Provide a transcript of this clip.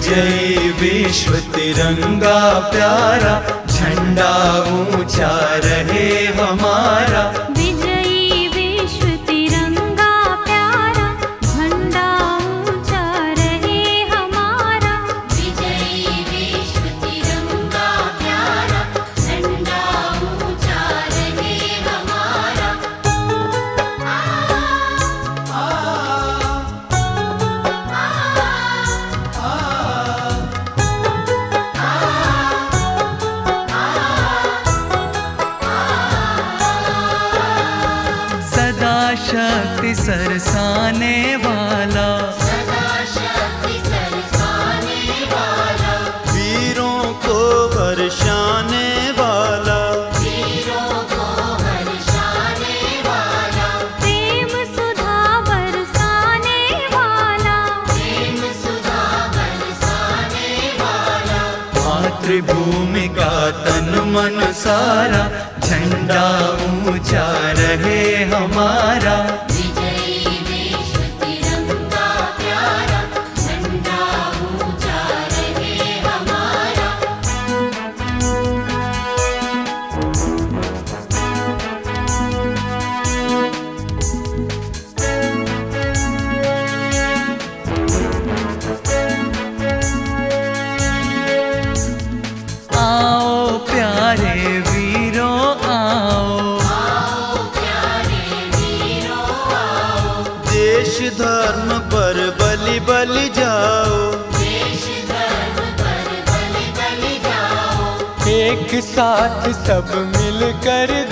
विजयी विश्व तिरंगा प्यारा, झंडा ऊंचा रहे हमारा। विजयी विश्व तिरंगा प्यारा, झंडा ऊंचा रहे हमारा। विजयी विश्व तिरंगा प्यारा, झंडा ऊंचा रहे हमारा। सदा शक्ति सरसाने वाला, सदा शक्ति सरसाने वाला, वीरों को बरसाने वाला, वीरों को हर्षाने वाला, प्रेम सुधा बरसाने वाला। प्रेम सुधा बरसाने वाला। मातृभूमि का तन मन सारा, झंडा ऊंचा रहे हमारा। विजयी विश्व तिरंगा प्यारा, झंडा ऊंचा रहे हमारा। आओ प्यारे वीरों आओ, आओ प्यारे वीरों आओ, देश धर्म पर बलि बलि जाओ। देश धर्म पर बलि बलि जाओ। एक साथ सब मिलकर